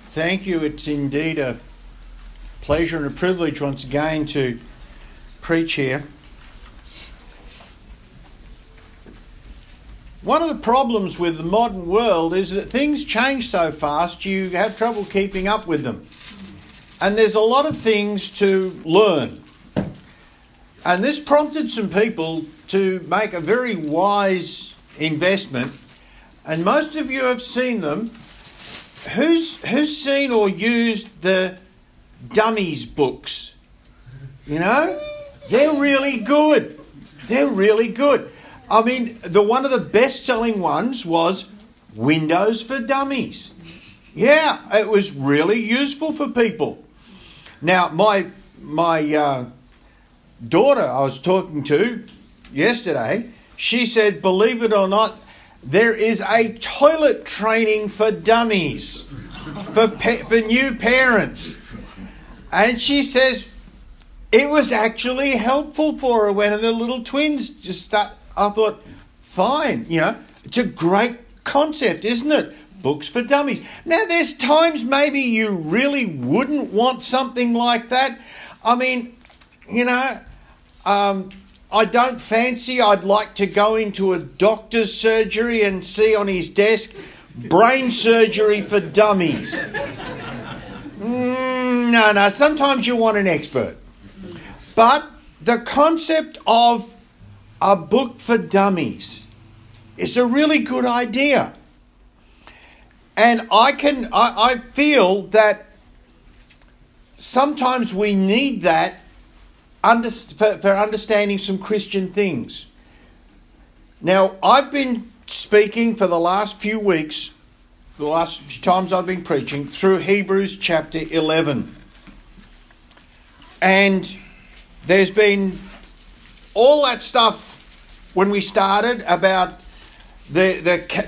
Thank you. It's indeed a pleasure and a privilege once again to preach here. One of the problems with the modern world is that things change so fast you have trouble keeping up with them. And there's a lot of things to learn. And this prompted some people to make a very wise investment. And most of you have seen them. Who's seen or used the Dummies books? You know? They're really good. They're really good. I mean, one of the best-selling ones was Windows for Dummies. Yeah, it was really useful for people. Now, my daughter I was talking to yesterday, she said, believe it or not, there is a toilet training for dummies, for new parents. And she says it was actually helpful for her when the little twins just start. I thought, fine, it's a great concept, isn't it? Books for dummies. Now, there's times maybe you really wouldn't want something like that. I mean, I don't fancy I'd like to go into a doctor's surgery and see on his desk, brain surgery for dummies. No, sometimes you want an expert. But the concept of a book for dummies is a really good idea. And I feel that sometimes we need that for understanding some Christian things. Now, I've been speaking for the last few weeks, the last few times I've been preaching, through Hebrews chapter 11. And there's been all that stuff when we started about the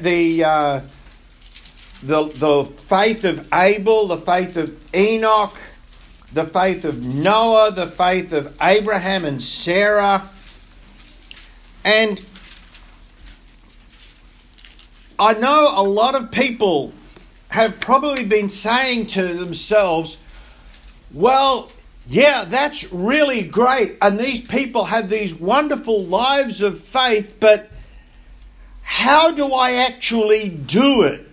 faith of Abel, the faith of Enoch, the faith of Noah, the faith of Abraham and Sarah. And I know a lot of people have probably been saying to themselves, well, yeah, that's really great. And these people have these wonderful lives of faith, but how do I actually do it?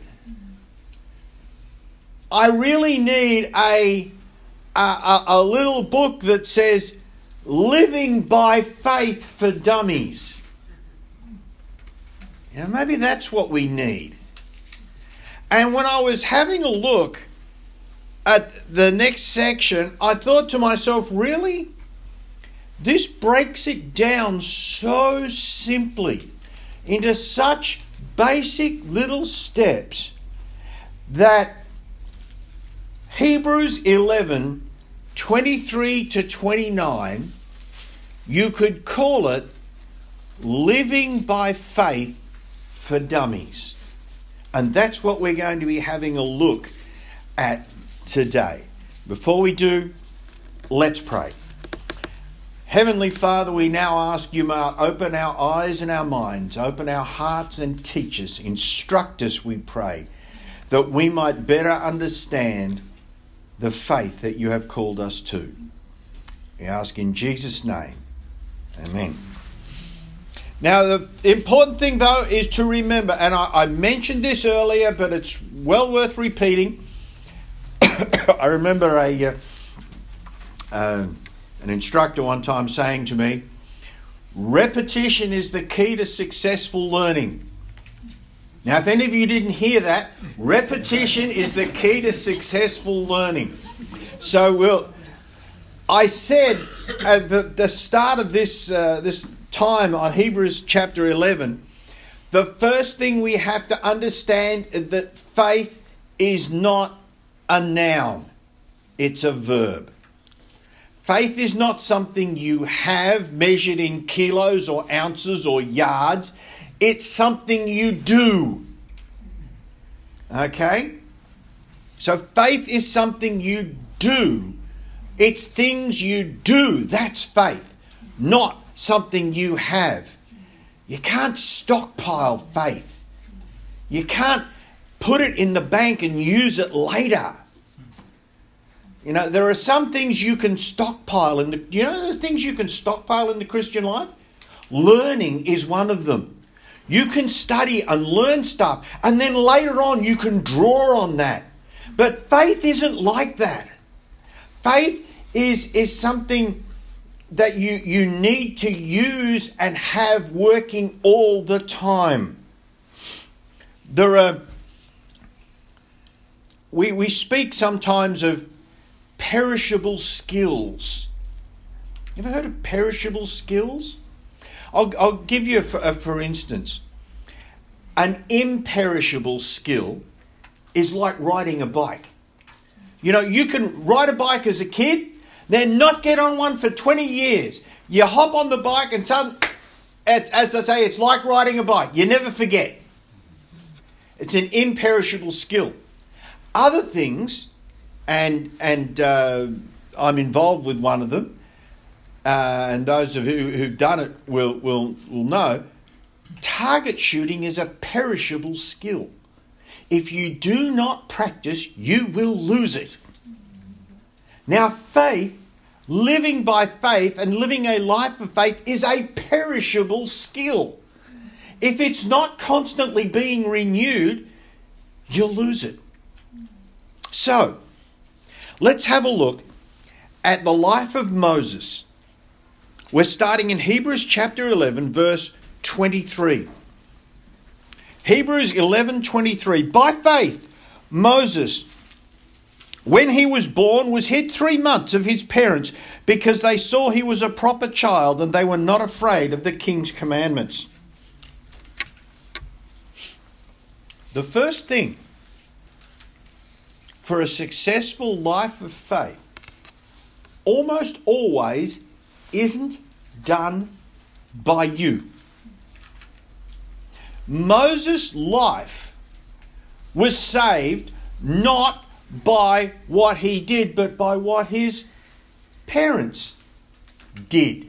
I really need a little book that says Living by Faith for Dummies. Maybe that's what we need. And when I was having a look at the next section, I thought to myself, really? This breaks it down so simply into such basic little steps that Hebrews 11, 23 to 29, you could call it Living by Faith for Dummies. And that's what we're going to be having a look at today. Before we do, let's pray. Heavenly Father, we now ask you to open our eyes and our minds, open our hearts and teach us, instruct us, we pray, that we might better understand the faith that you have called us to. We ask in Jesus' name. Amen. Now, the important thing, though, is to remember, and I mentioned this earlier, but it's well worth repeating. I remember an instructor one time saying to me, repetition is the key to successful learning. Now, if any of you didn't hear that, repetition is the key to successful learning. So I said at the start of this time on Hebrews chapter 11, the first thing we have to understand is that faith is not a noun, it's a verb. Faith is not something you have measured in kilos or ounces or yards. It's something you do. Okay? So faith is something you do. It's things you do. That's faith. Not something you have. You can't stockpile faith. You can't put it in the bank and use it later. You know, there are some things you can stockpile in the... Do you know the things you can stockpile in the Christian life? Learning is one of them. You can study and learn stuff, and then later on you can draw on that. But faith isn't like that. Faith is something that you need to use and have working all the time. There are... We speak sometimes of perishable skills. You ever heard of perishable skills? I'll give you for instance. An imperishable skill is like riding a bike. You know, you can ride a bike as a kid, then not get on one for 20 years. You hop on the bike and as I say, it's like riding a bike. You never forget. It's an imperishable skill. Other things, and I'm involved with one of them, and those of you who've done it will know, target shooting is a perishable skill. If you do not practice, you will lose it. Now, faith, living by faith and living a life of faith is a perishable skill. If it's not constantly being renewed, you'll lose it. So, let's have a look at the life of Moses. We're starting in Hebrews chapter 11, verse 23. Hebrews 11:23. By faith, Moses, when he was born, was hid 3 months of his parents because they saw he was a proper child and they were not afraid of the king's commandments. The first thing for a successful life of faith almost always isn't done by you. Moses' life was saved not by what he did, but by what his parents did.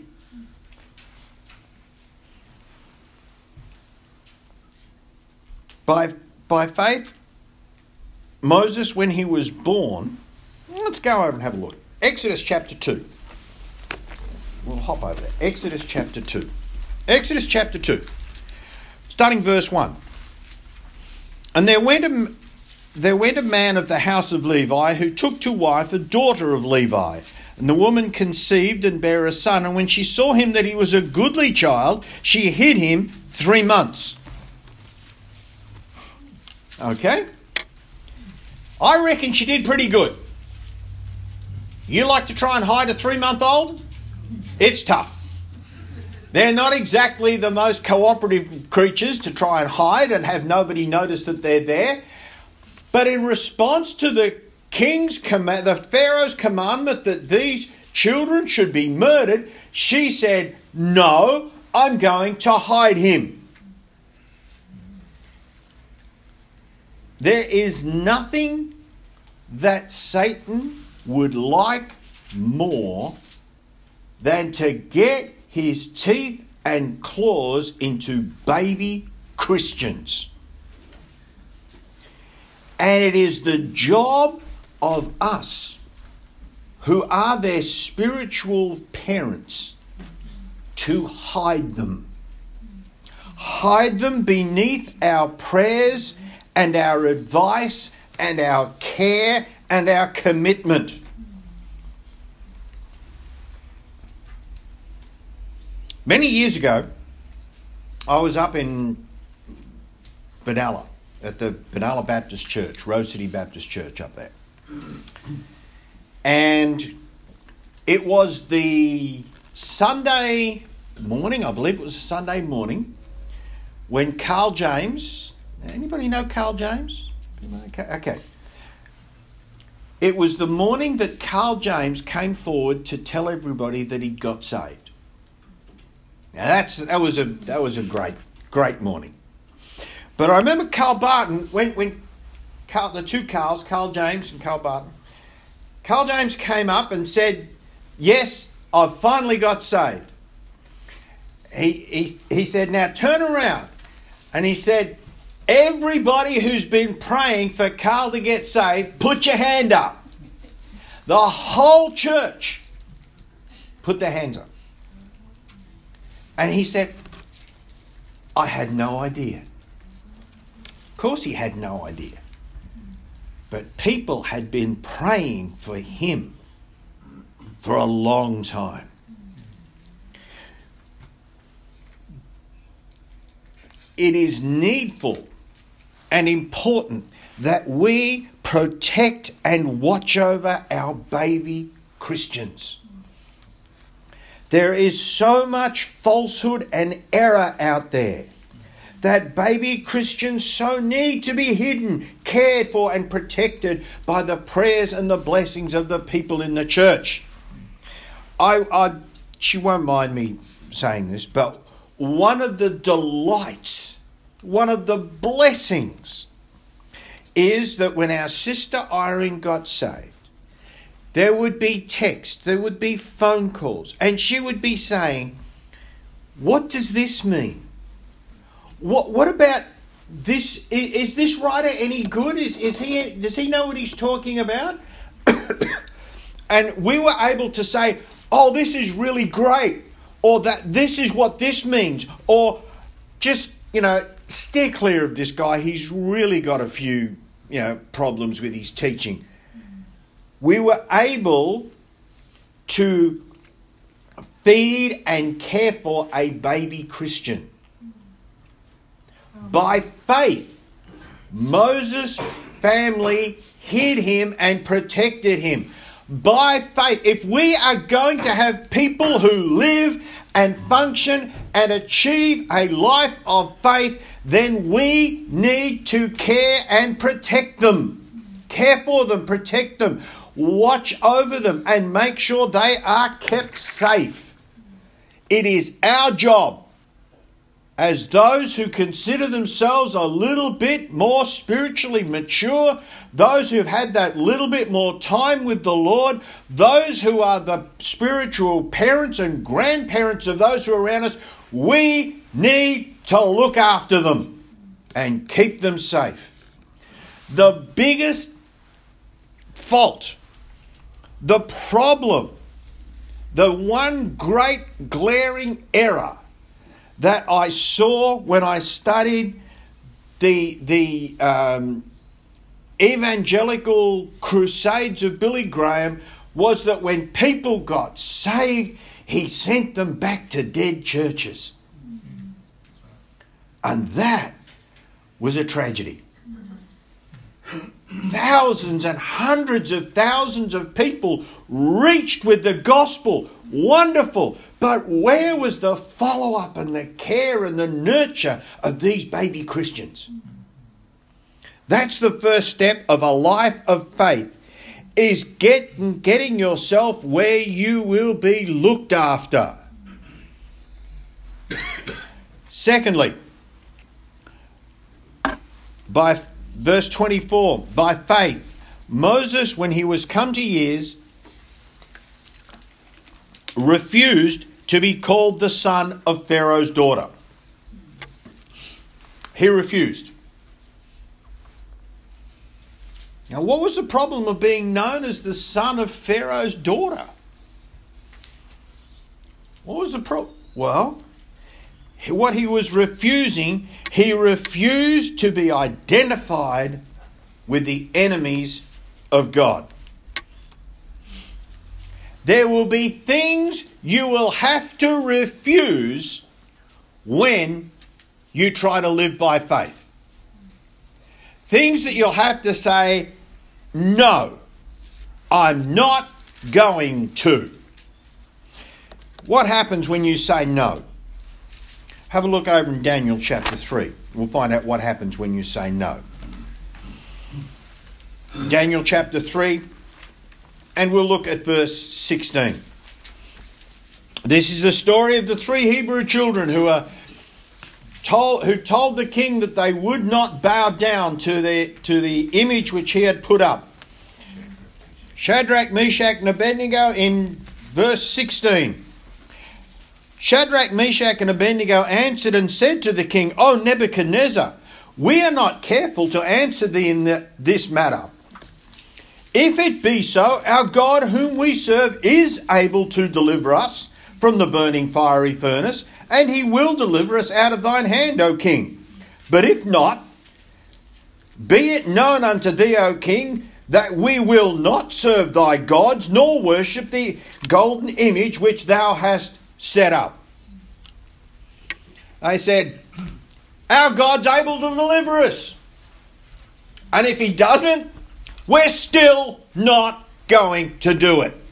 By faith, Moses, when he was born, let's go over and have a look. Exodus chapter 2. We'll hop over there. Exodus chapter 2. Exodus chapter 2. Starting verse 1. And there went a man of the house of Levi who took to wife a daughter of Levi. And the woman conceived and bare a son. And when she saw him that he was a goodly child, she hid him 3 months. Okay? I reckon she did pretty good. You like to try and hide a 3-month-old? It's tough. They're not exactly the most cooperative creatures to try and hide and have nobody notice that they're there. But in response to the Pharaoh's commandment that these children should be murdered, she said, "No, I'm going to hide him." There is nothing that Satan would like more than to get his teeth and claws into baby Christians. And it is the job of us, who are their spiritual parents, to hide them. Hide them beneath our prayers and our advice and our care and our commitment. Many years ago, I was up in Benalla at the Benalla Baptist Church, Rose City Baptist Church up there. And it was the Sunday morning, I believe it was a Sunday morning, when Carl James, anybody know Carl James? Okay. It was the morning that Carl James came forward to tell everybody that he'd got saved. Now that was a great morning. But I remember Carl Barton, when the two Carls, Carl James and Carl Barton, Carl James came up and said, "Yes, I've finally got saved." He said, "Now turn around." And he said, "Everybody who's been praying for Carl to get saved, put your hand up." The whole church put their hands up. And he said, I had no idea. Of course he had no idea. But people had been praying for him for a long time. It is needful and important that we protect and watch over our baby Christians. There is so much falsehood and error out there that baby Christians so need to be hidden, cared for and protected by the prayers and the blessings of the people in the church. She won't mind me saying this, but one of the delights, one of the blessings is that when our sister Irene got saved, there would be text, there would be phone calls, and she would be saying, what does this mean? What about this? Is this writer any good? Does he know what he's talking about? And we were able to say, oh, this is really great, or that this is what this means, or just, steer clear of this guy. He's really got a few, problems with his teaching. We were able to feed and care for a baby Christian. By faith, Moses' family hid him and protected him. By faith, if we are going to have people who live and function and achieve a life of faith, then we need to care and protect them. Care for them, protect them, watch over them and make sure they are kept safe. It is our job as those who consider themselves a little bit more spiritually mature, those who've had that little bit more time with the Lord, those who are the spiritual parents and grandparents of those who are around us, we need to look after them and keep them safe. The biggest fault, the problem, the one great glaring error that I saw when I studied the evangelical crusades of Billy Graham was that when people got saved, he sent them back to dead churches. And that was a tragedy. Thousands and hundreds of thousands of people reached with the gospel. Wonderful. But where was the follow-up and the care and the nurture of these baby Christians? That's the first step of a life of faith, is getting yourself where you will be looked after. Secondly, by verse 24, by faith, Moses, when he was come to years, refused to be called the son of Pharaoh's daughter. He refused. Now, what was the problem of being known as the son of Pharaoh's daughter? What was the problem? Well, what he was refusing, he refused to be identified with the enemies of God. There will be things you will have to refuse when you try to live by faith. Things that you'll have to say, no, I'm not going to. What happens when you say no? Have a look over in Daniel chapter 3. We'll find out what happens when you say no. Daniel chapter 3, and we'll look at verse 16. This is the story of the three Hebrew children who told the king that they would not bow down to the image which he had put up. Shadrach, Meshach, and Abednego in verse 16. Shadrach, Meshach, and Abednego answered and said to the king, O Nebuchadnezzar, we are not careful to answer thee in this matter. If it be so, our God whom we serve is able to deliver us from the burning fiery furnace, and he will deliver us out of thine hand, O king. But if not, be it known unto thee, O king, that we will not serve thy gods, nor worship the golden image which thou hast set up. They said, our God's able to deliver us. And if he doesn't, we're still not going to do it.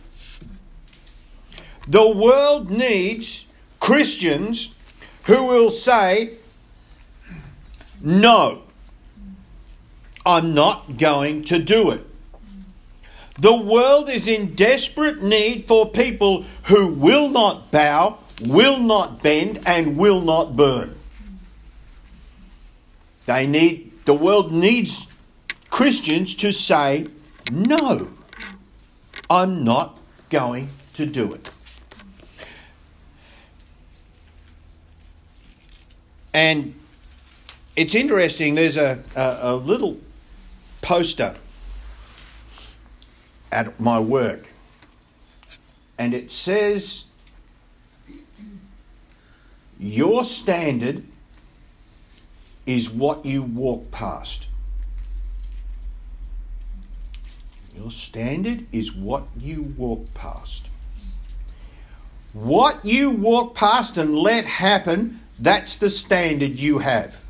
The world needs Christians who will say, no, I'm not going to do it. The world is in desperate need for people who will not bow, will not bend, and will not burn. The world needs Christians to say, no, I'm not going to do it. And it's interesting, there's a little poster at my work, and it says, your standard is what you walk past. Your standard is what you walk past. What you walk past and let happen, that's the standard you have.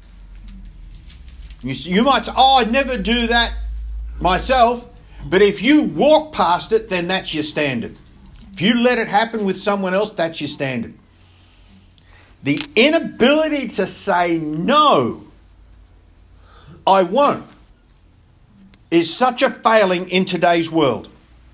You might say, I'd never do that myself, but if you walk past it, then that's your standard. If you let it happen with someone else, that's your standard. The inability to say no, I won't, is such a failing in today's world.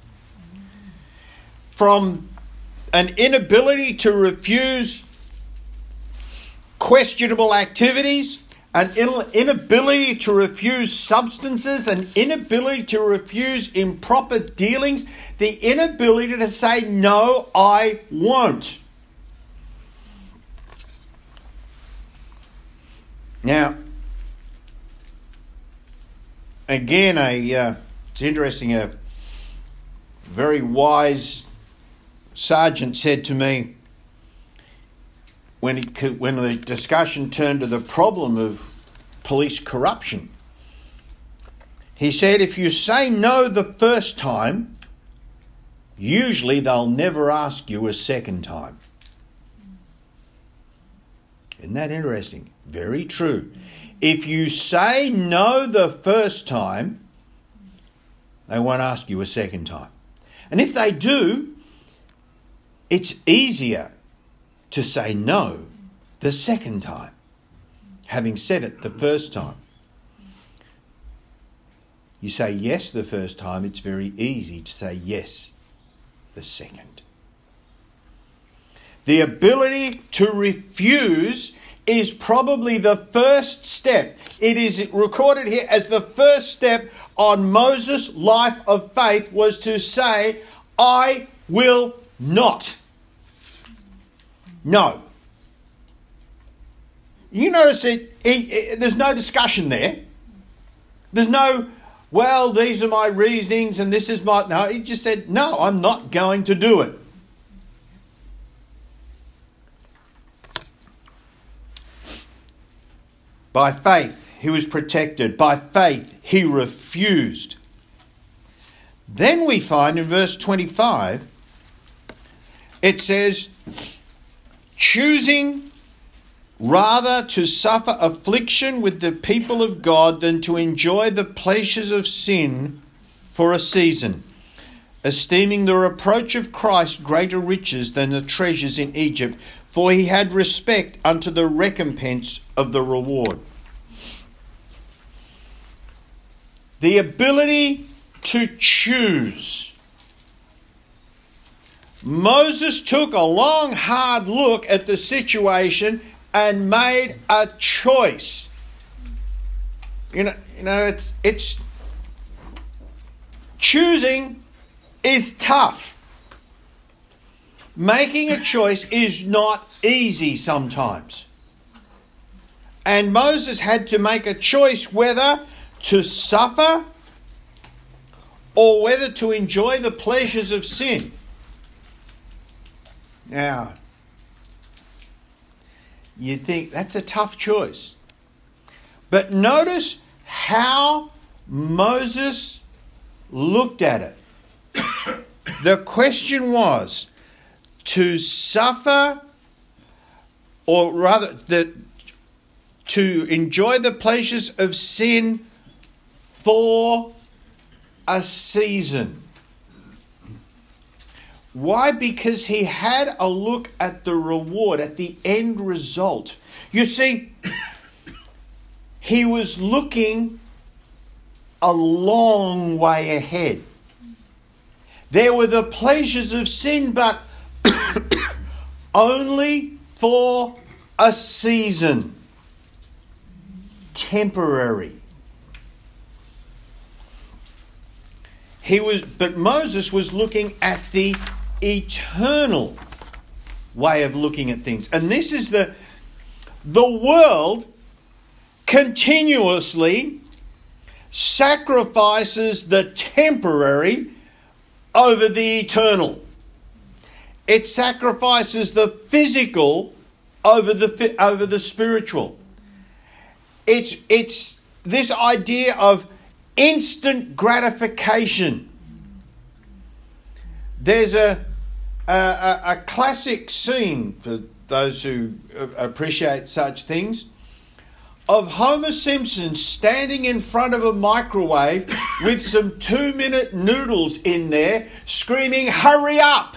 From an inability to refuse questionable activities, an inability to refuse substances, an inability to refuse improper dealings, the inability to say, no, I won't. Now, again, it's interesting, a very wise sergeant said to me, when the discussion turned to the problem of police corruption, he said, if you say no the first time, usually they'll never ask you a second time. Isn't that interesting? Very true. If you say no the first time, they won't ask you a second time. And if they do, it's easier to say no the second time, having said it the first time. You say yes the first time, it's very easy to say yes the second. The ability to refuse is probably the first step. It is recorded here as the first step on Moses' life of faith, was to say, I will not. No. You notice there's no discussion there. There's no, well, these are my reasonings and this is my... No, he just said, no, I'm not going to do it. By faith, he was protected. By faith, he refused. Then we find in verse 25, it says, choosing rather to suffer affliction with the people of God than to enjoy the pleasures of sin for a season, esteeming the reproach of Christ greater riches than the treasures in Egypt, for he had respect unto the recompense of the reward. The ability to choose. Moses took a long, hard look at the situation and made a choice. You know, it's choosing is tough. Making a choice is not easy sometimes. And Moses had to make a choice whether to suffer or whether to enjoy the pleasures of sin. Now, you think that's a tough choice. But notice how Moses looked at it. The question was to suffer, or rather to enjoy the pleasures of sin for a season. Why? Because he had a look at the reward, at the end result. You see, he was looking a long way ahead. There were the pleasures of sin, but only for a season. Temporary. But Moses was looking at the eternal way of looking at things. And this is the world continuously sacrifices the temporary over the eternal. It sacrifices the physical over the spiritual. It's this idea of instant gratification. There's a classic scene, for those who appreciate such things, of Homer Simpson standing in front of a microwave with some 2-minute noodles in there, screaming, "Hurry up!"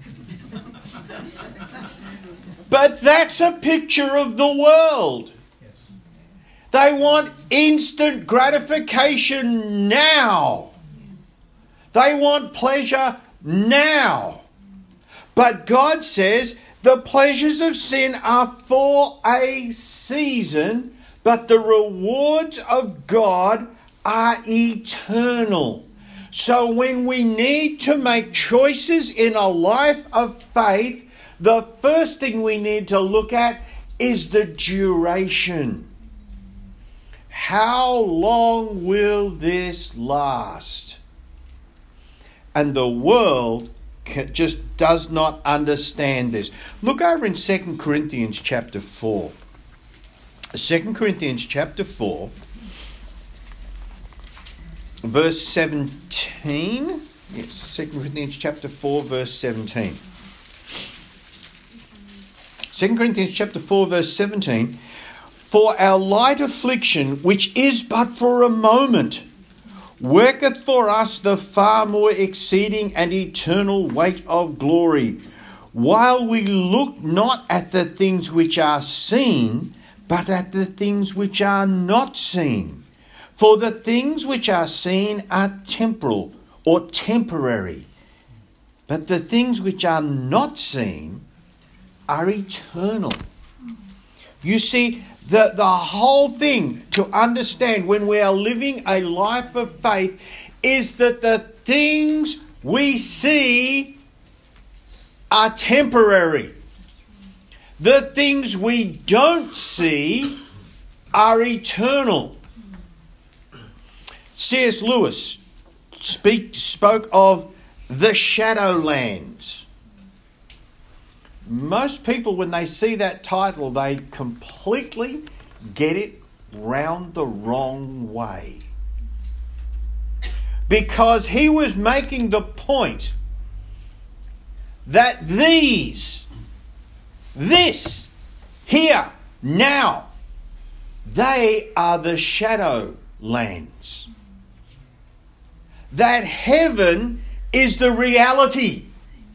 But that's a picture of the world. They want instant gratification now. They want pleasure now. But God says the pleasures of sin are for a season, but the rewards of God are eternal. So when we need to make choices in a life of faith, the first thing we need to look at is the duration. How long will this last? And the world just does not understand this. Look over in 2 Corinthians chapter 4. 2 Corinthians chapter 4, verse 17. Yes, 2 Corinthians chapter 4, verse 17. 2 Corinthians chapter 4, verse 17. For our light affliction, which is but for a moment, worketh for us the far more exceeding and eternal weight of glory, while we look not at the things which are seen, but at the things which are not seen. For the things which are seen are temporal or temporary, but the things which are not seen are eternal. You see, the whole thing to understand when we are living a life of faith is that the things we see are temporary. The things we don't see are eternal. C.S. Lewis spoke of the Shadowlands. Most people, when they see that title, they completely get it round the wrong way. Because he was making the point that this, here, now, they are the shadow lands. That heaven is the reality.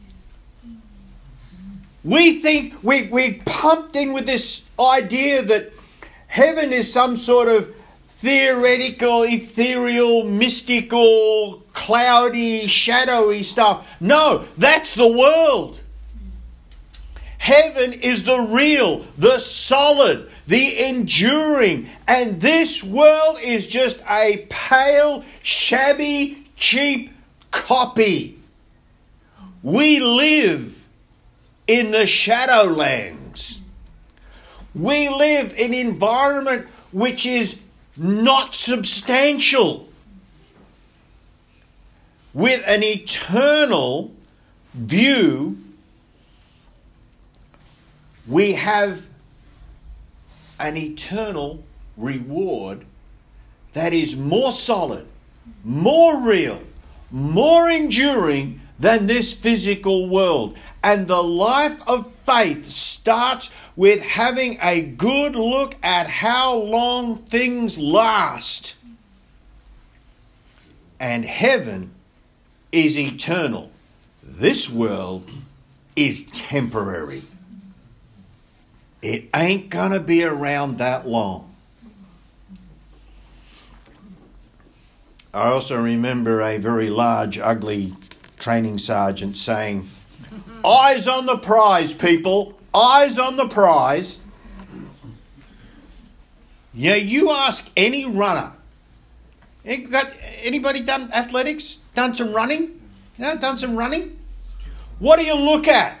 We think we're pumped in with this idea that heaven is some sort of theoretical, ethereal, mystical, cloudy, shadowy stuff. No, that's the world. Heaven is the real, the solid, the enduring. And this world is just a pale, shabby, cheap copy. We live in the Shadowlands. We live in an environment which is not substantial. with an eternal view, we have an eternal reward that is more solid, more real, more enduring than this physical world. And the life of faith starts with having a good look at how long things last. And heaven is eternal. This world is temporary. It ain't going to be around that long. I also remember a very large, ugly training sergeant saying, "Eyes on the prize, people. Eyes on the prize." Yeah, you ask any runner. Anybody done athletics? Done some running? Done some running? What do you look at?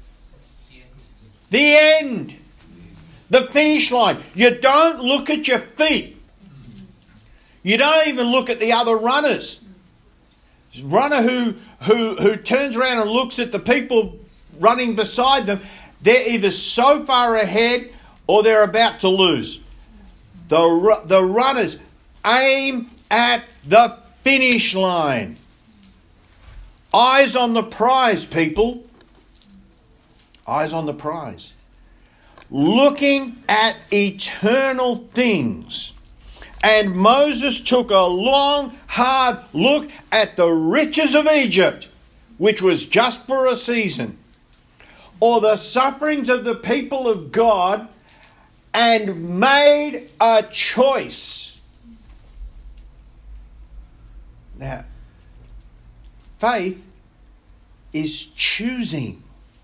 The end. The finish line. You don't look at your feet. You don't even look at the other runners. Runner who turns around and looks at the people running beside them, they're either so far ahead or they're about to lose. The runners aim at the finish line. Eyes on the prize, people. Eyes on the prize. Looking at eternal things. And Moses took a long, hard look at the riches of Egypt, which was just for a season, or the sufferings of the people of God, and made a choice. Now, faith is choosing.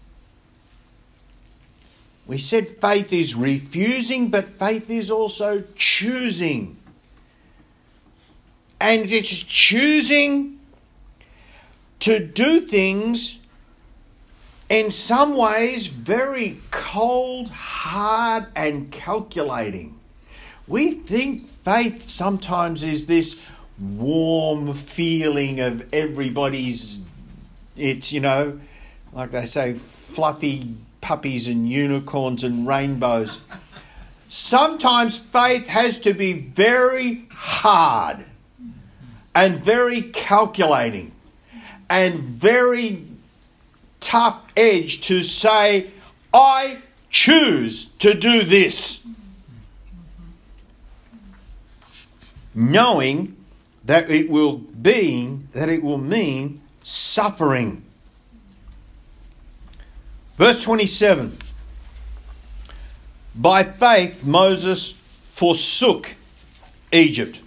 We said faith is refusing, but faith is also choosing. And it's choosing to do things in some ways very cold, hard, and calculating. We think faith sometimes is this warm feeling of everybody's, it's, like they say, fluffy puppies and unicorns and rainbows. Sometimes faith has to be very hard and very calculating and very tough edge to say, I choose to do this. Knowing that it will mean suffering. Verse 27. By faith Moses forsook Egypt.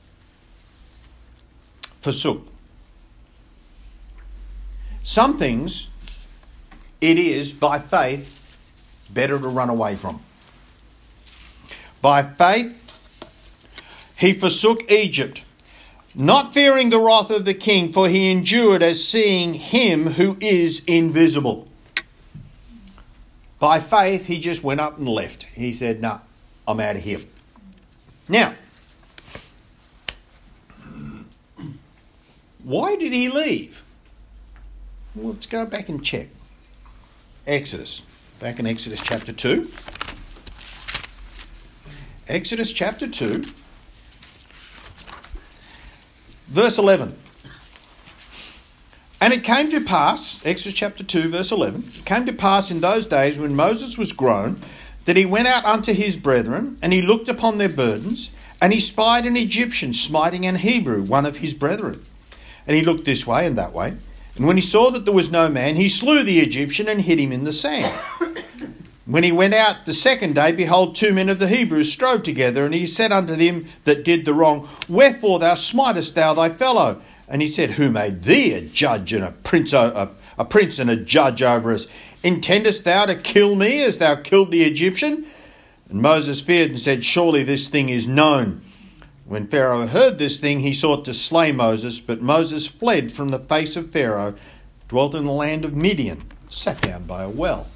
Forsook. Some things it is by faith better to run away from. By faith he forsook Egypt, not fearing the wrath of the king, for he endured as seeing him who is invisible. By faith, he just went up and left. He said, "No, I'm out of here." Now, why did he leave? Well, let's go back and check. Exodus. Back in Exodus chapter 2. Exodus chapter 2. Verse 11. And it came to pass, Exodus chapter 2, verse 11, it came to pass in those days when Moses was grown, that he went out unto his brethren, and he looked upon their burdens, and he spied an Egyptian smiting an Hebrew, one of his brethren. And he looked this way and that way, and when he saw that there was no man, he slew the Egyptian and hid him in the sand. When he went out the second day, behold, 2 men of the Hebrews strove together, and he said unto them that did the wrong, Wherefore thou smitest thou thy fellow? And he said, Who made thee a judge and a prince and a judge over us? Intendest thou to kill me as thou killed the Egyptian? And Moses feared and said, Surely this thing is known. When Pharaoh heard this thing, he sought to slay Moses, but Moses fled from the face of Pharaoh, dwelt in the land of Midian, sat down by a well.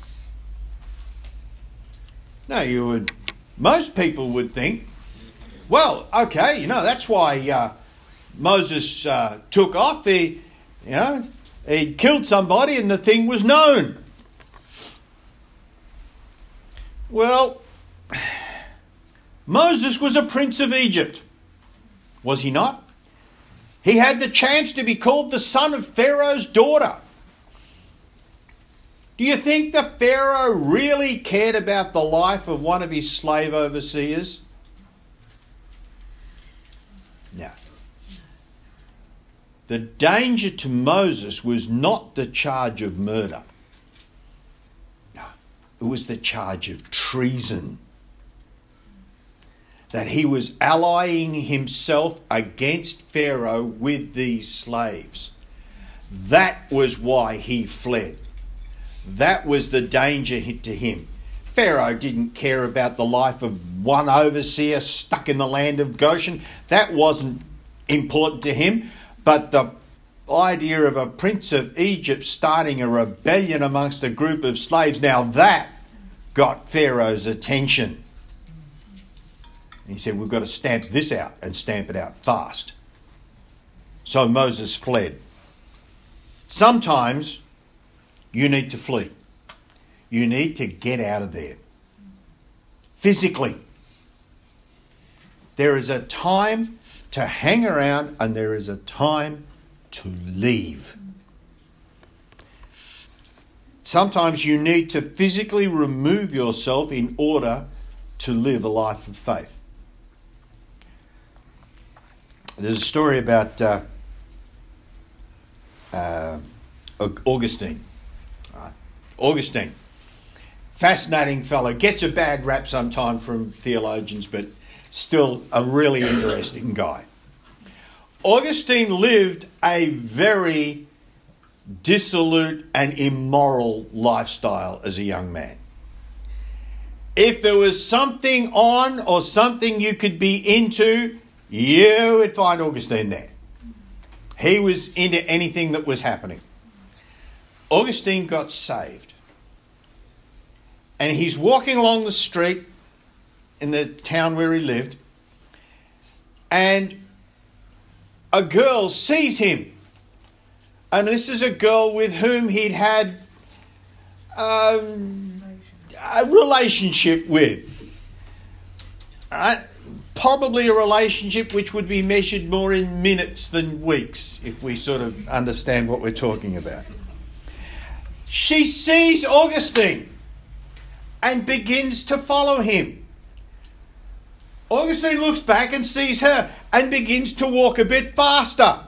Now most people would think, well, okay, that's why Moses took off. He You know, he killed somebody and the thing was known. Well, Moses was a prince of Egypt, was he not? He had the chance to be called the son of Pharaoh's daughter. Do you think the Pharaoh really cared about the life of one of his slave overseers? No. The danger to Moses was not the charge of murder. No, it was the charge of treason. That he was allying himself against Pharaoh with these slaves. That was why he fled. That was the danger to him. Pharaoh didn't care about the life of one overseer stuck in the land of Goshen. That wasn't important to him. But the idea of a prince of Egypt starting a rebellion amongst a group of slaves, now that got Pharaoh's attention. He said, we've got to stamp this out and stamp it out fast. So Moses fled. Sometimes you need to flee. You need to get out of there. Physically. There is a time to hang around and there is a time to leave. Sometimes you need to physically remove yourself in order to live a life of faith. There's a story about Augustine. Augustine, fascinating fellow, gets a bad rap sometimes from theologians, but still a really interesting guy. Augustine lived a very dissolute and immoral lifestyle as a young man. If there was something on or something you could be into, you would find Augustine there. He was into anything that was happening. Augustine got saved. And he's walking along the street in the town where he lived. And a girl sees him. And this is a girl with whom he'd had a relationship with. Probably a relationship which would be measured more in minutes than weeks, if we sort of understand what we're talking about. She sees Augustine and begins to follow him. Augustine looks back and sees her and begins to walk a bit faster.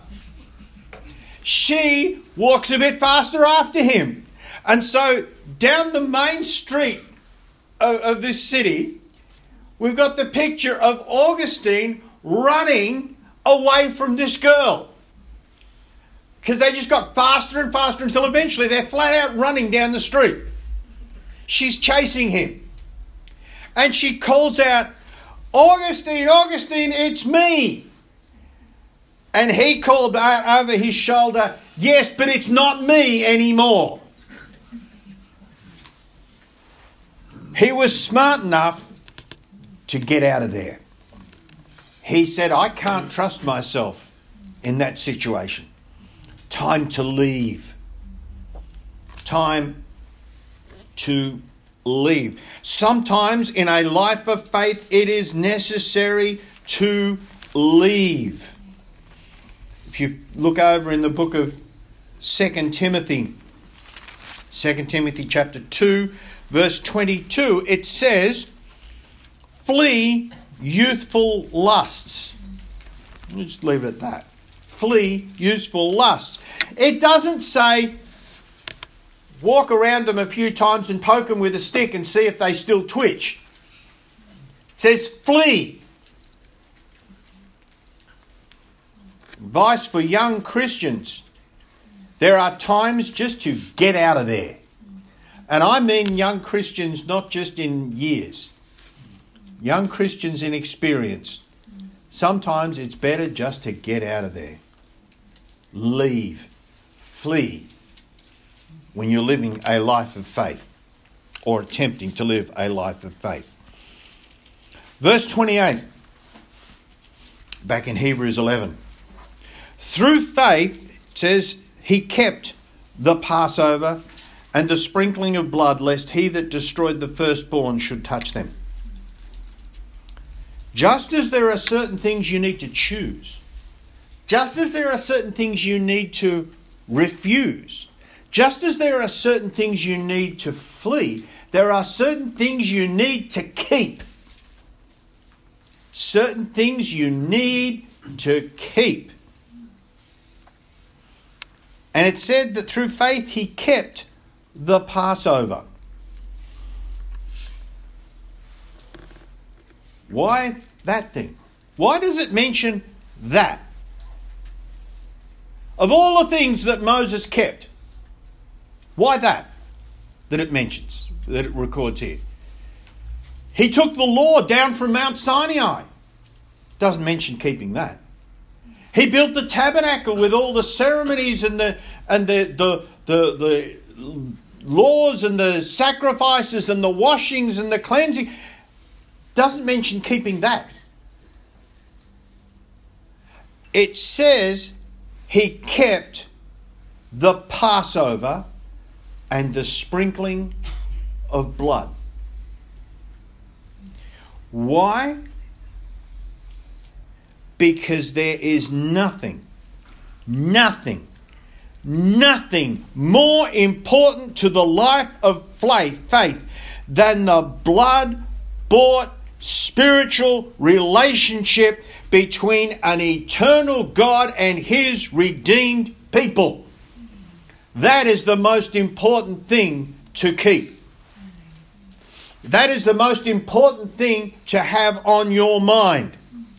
She walks a bit faster after him. And so down the main street of this city, we've got the picture of Augustine running away from this girl. Because they just got faster and faster until eventually they're flat out running down the street. She's chasing him. And she calls out, Augustine, Augustine, it's me. And he called out over his shoulder, yes, but it's not me anymore. He was smart enough to get out of there. He said, I can't trust myself in that situation. Time to leave. Time to leave. Sometimes in a life of faith, it is necessary to leave. If you look over in the book of 2 Timothy chapter 2, verse 22, it says, flee youthful lusts. I'll just leave it at that. Flee youthful lusts. It doesn't say walk around them a few times and poke them with a stick and see if they still twitch. It says flee. Advice for young Christians. There are times just to get out of there. And I mean young Christians not just in years. Young Christians in experience. Sometimes it's better just to get out of there. Leave. Flee. When you're living a life of faith. Or attempting to live a life of faith. Verse 28. Back in Hebrews 11. Through faith, it says, he kept the Passover and the sprinkling of blood, lest he that destroyed the firstborn should touch them. Just as there are certain things you need to choose, just as there are certain things you need to refuse, just as there are certain things you need to flee, there are certain things you need to keep. Certain things you need to keep. And it said that through faith he kept the Passover. Why that thing? Why does it mention that? Of all the things that Moses kept, why that it mentions, that it records here? He took the law down from Mount Sinai. Doesn't mention keeping that. He built the tabernacle with all the ceremonies and the laws and the sacrifices and the washings and the cleansing. Doesn't mention keeping that. It says he kept the Passover and the sprinkling of blood. Why? Because there is nothing more important to the life of faith than the blood-bought spiritual relationship between an eternal God and his redeemed people. That is the most important thing to keep. That is the most important thing to have on your mind.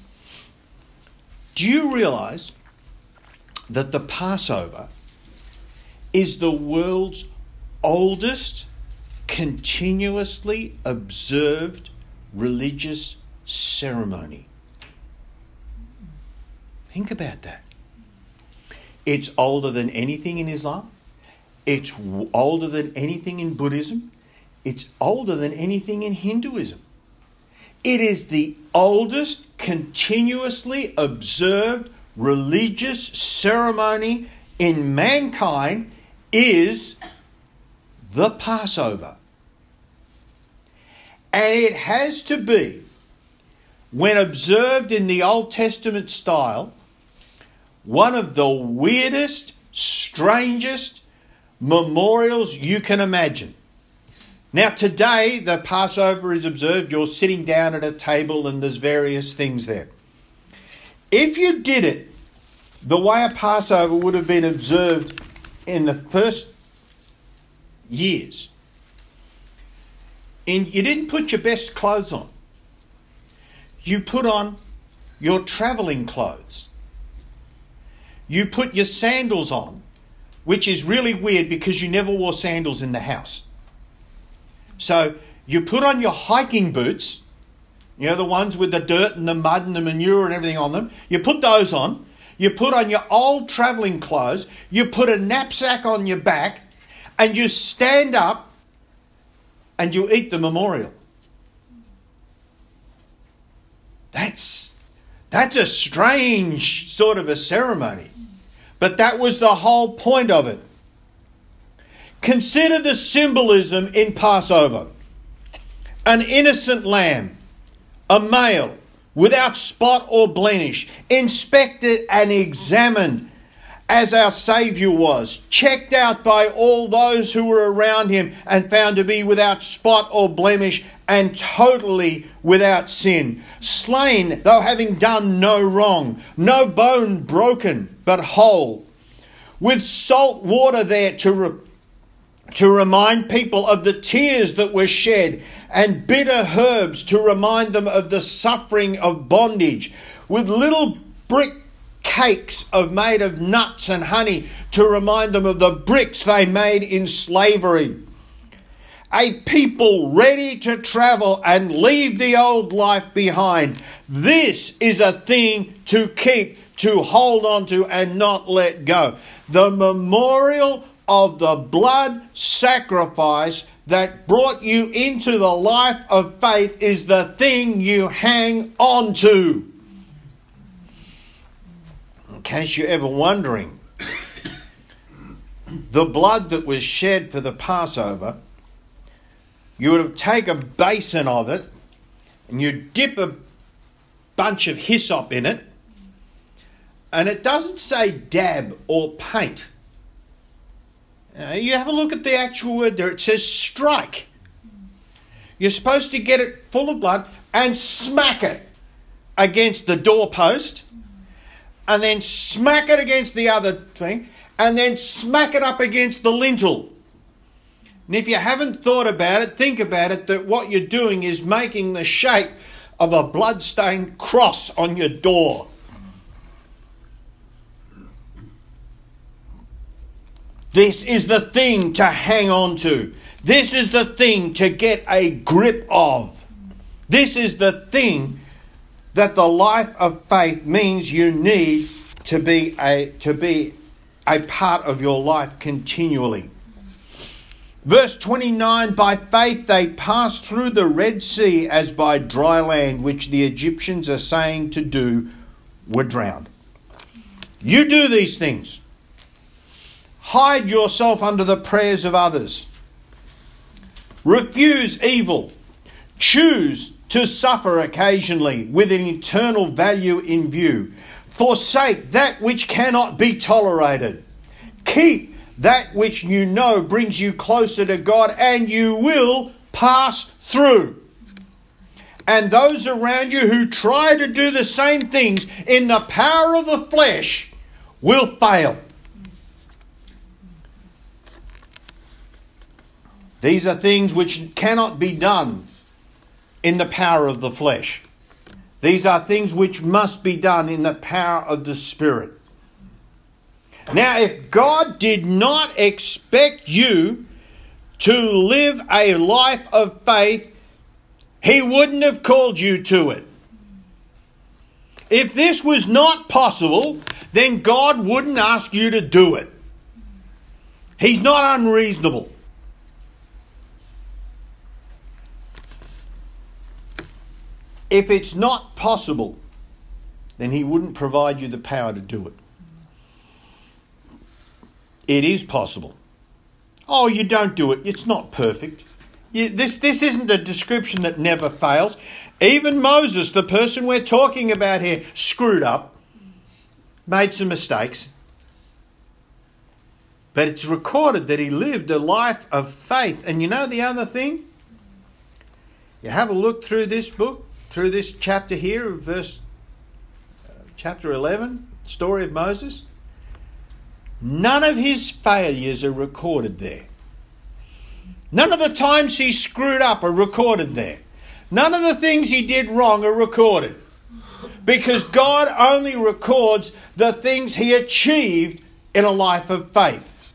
Do you realize that the Passover is the world's oldest continuously observed religious ceremony? Think about that. It's older than anything in Islam. It's older than anything in Buddhism. It's older than anything in Hinduism. It is the oldest continuously observed religious ceremony in mankind is the Passover. And it has to be, when observed in the Old Testament style, one of the weirdest, strangest memorials you can imagine. Now today, the Passover is observed, you're sitting down at a table and there's various things there. If you did it the way a Passover would have been observed in the first years, you didn't put your best clothes on. You put on your travelling clothes. You put your sandals on, which is really weird because you never wore sandals in the house. So you put on your hiking boots, you know, the ones with the dirt and the mud and the manure and everything on them. You put those on. You put on your old travelling clothes. You put a knapsack on your back and you stand up and you eat the memorial. That's a strange sort of a ceremony. But that was the whole point of it. Consider the symbolism in Passover. An innocent lamb, a male, without spot or blemish, inspected and examined as our Saviour was, checked out by all those who were around him and found to be without spot or blemish and totally without sin. Slain, though having done no wrong, no bone broken, but whole. With salt water there to remind people of the tears that were shed, and bitter herbs to remind them of the suffering of bondage, with little brick cakes made of nuts and honey to remind them of the bricks they made in slavery. A people ready to travel and leave the old life behind. This is a thing to keep, to hold on to and not let go. The memorial of the blood sacrifice that brought you into the life of faith is the thing you hang on to. In case you're ever wondering, the blood that was shed for the Passover, you would have taken a basin of it and you dip a bunch of hyssop in it, and it doesn't say dab or paint. You have a look at the actual word there. It says strike. You're supposed to get it full of blood and smack it against the doorpost, and then smack it against the other thing, and then smack it up against the lintel. And if you haven't thought about it, think about it, that what you're doing is making the shape of a blood-stained cross on your door. This is the thing to hang on to. This is the thing to get a grip of. This is the thing that the life of faith means you need to be a part of your life continually. Verse 29, by faith they passed through the Red Sea as by dry land, which the Egyptians are saying to do, were drowned. You do these things. Hide yourself under the prayers of others. Refuse evil. Choose to suffer occasionally with an eternal value in view. Forsake that which cannot be tolerated. Keep that which you know brings you closer to God, and you will pass through. And those around you who try to do the same things in the power of the flesh will fail. These are things which cannot be done in the power of the flesh. These are things which must be done in the power of the Spirit. Now, if God did not expect you to live a life of faith, He wouldn't have called you to it. If this was not possible, then God wouldn't ask you to do it. He's not unreasonable. If it's not possible, then He wouldn't provide you the power to do it. It is possible. Oh, you don't do it. It's not perfect. This isn't a description that never fails. Even Moses, the person we're talking about here, screwed up, made some mistakes. But it's recorded that he lived a life of faith. And you know the other thing? You have a look through this book, through this chapter here, chapter 11, story of Moses. None of his failures are recorded there. None of the times he screwed up are recorded there. None of the things he did wrong are recorded. Because God only records the things he achieved in a life of faith.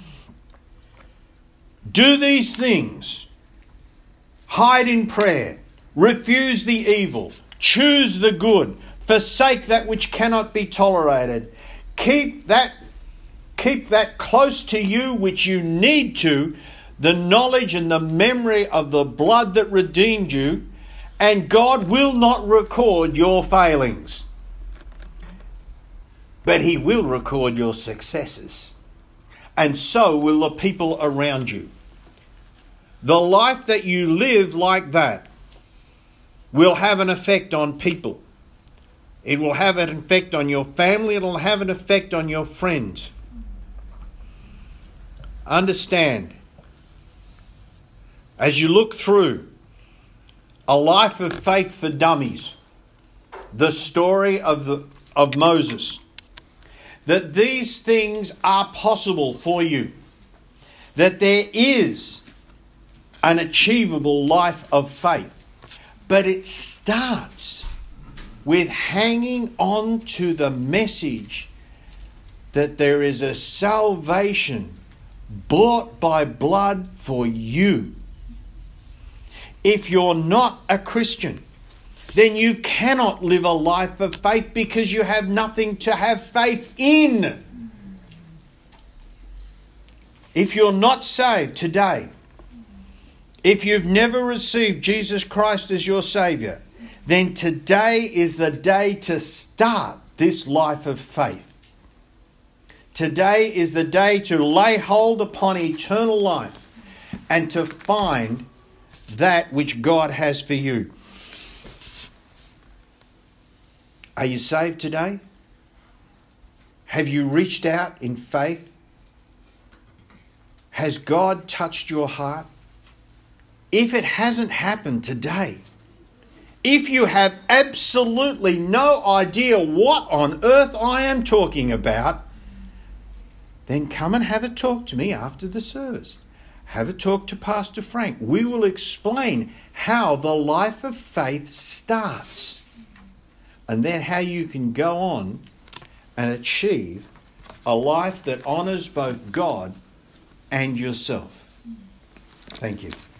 Do these things. Hide in prayer. Refuse the evil. Choose the good. Forsake that which cannot be tolerated. Keep that close to you which you need to, the knowledge and the memory of the blood that redeemed you, and God will not record your failings. But He will record your successes. And so will the people around you. The life that you live like that will have an effect on people. It will have an effect on your family. It will have an effect on your friends. Understand, as you look through A Life of Faith for Dummies, the story of Moses, that these things are possible for you, that there is an achievable life of faith, but it starts with hanging on to the message that there is a salvation bought by blood for you. If you're not a Christian, then you cannot live a life of faith because you have nothing to have faith in. If you're not saved today, if you've never received Jesus Christ as your Saviour, then today is the day to start this life of faith. Today is the day to lay hold upon eternal life and to find that which God has for you. Are you saved today? Have you reached out in faith? Has God touched your heart? If it hasn't happened today, if you have absolutely no idea what on earth I am talking about, then come and have a talk to me after the service. Have a talk to Pastor Frank. We will explain how the life of faith starts and then how you can go on and achieve a life that honours both God and yourself. Thank you.